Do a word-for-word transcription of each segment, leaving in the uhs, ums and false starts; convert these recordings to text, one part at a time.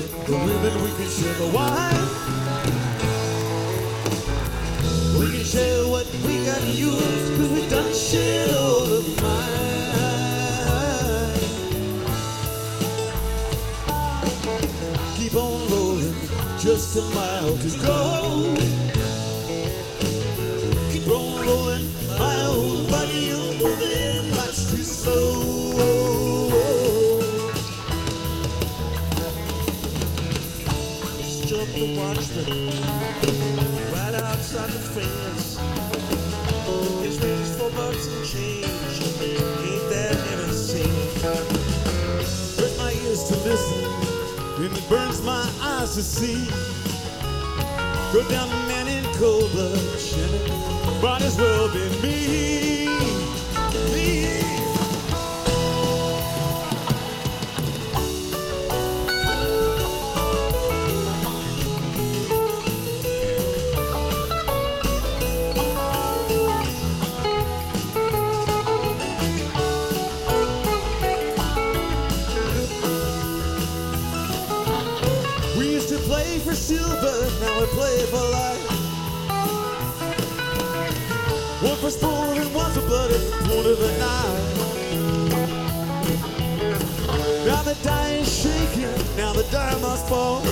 the women, we can share the wine. We can share what we got to use, cause we done shared all of mine. Keep on rolling, just a mile to go. Keep on rolling, my old body, you're moving much too slow. Struck the watchman right outside the fence. His wages for bucks and change, ain't that never seen? Hurts my ears to listen, and it burns my eyes to see. Go down the man in cold blood, Shannon, might as well be me, me. Play for silver, now we play for life. One for spoon and one for blood at the point of the knife. Now the die is shaking, now the die must fall.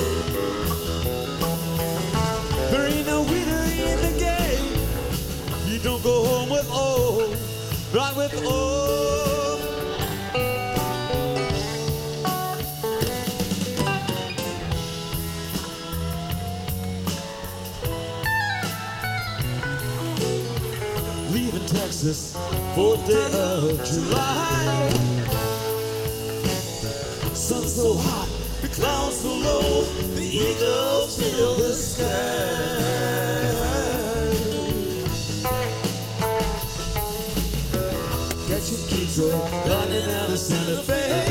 There ain't no winner in the game. You don't go home with all, not with all. Leaving Texas, fourth day of July. Sun so hot, the clouds so low, the eagles fill the sky. Catching Detroit, running out of Santa Fe.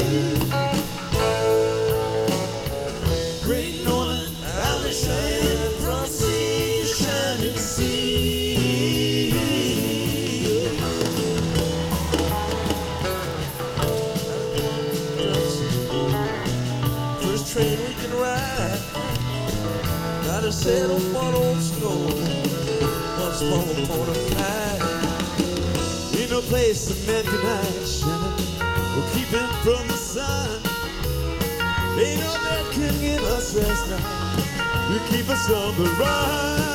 Great Northern, Alishan, from sea, shining sea. Train we can ride, gotta settle one old score, one small upon a pie. Ain't no place a man can hide, Shannon, we'll keep him from the sun. Ain't no man can give us rest now, you keep us on the run.